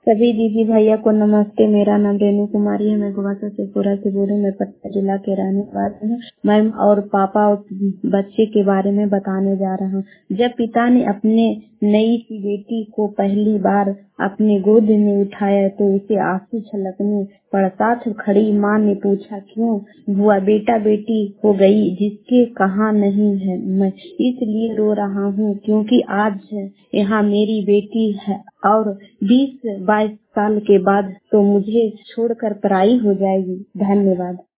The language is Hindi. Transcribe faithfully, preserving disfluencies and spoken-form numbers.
सभी दीदी भैया को नमस्ते। मेरा नाम रेणु कुमारी है। मैं गोवासा शेखपुरा से बोल रही हूँ। मैं पटना जिला के रहने वाली हूँ। मैं और पापा और बच्चे के बारे में बताने जा रहा हूँ। जब पिता ने अपने नई सी बेटी को पहली बार अपने गोद में उठाया तो उसे आंसू छलकने पड़। साथ खड़ी माँ ने पूछा, क्यों बुआ, बेटा बेटी हो गई जिसके कहाँ नहीं है। मैं इसलिए रो रहा हूँ क्योंकि आज यहाँ मेरी बेटी है और बीस बाईस साल के बाद तो मुझे छोड़कर पराई हो जाएगी। धन्यवाद।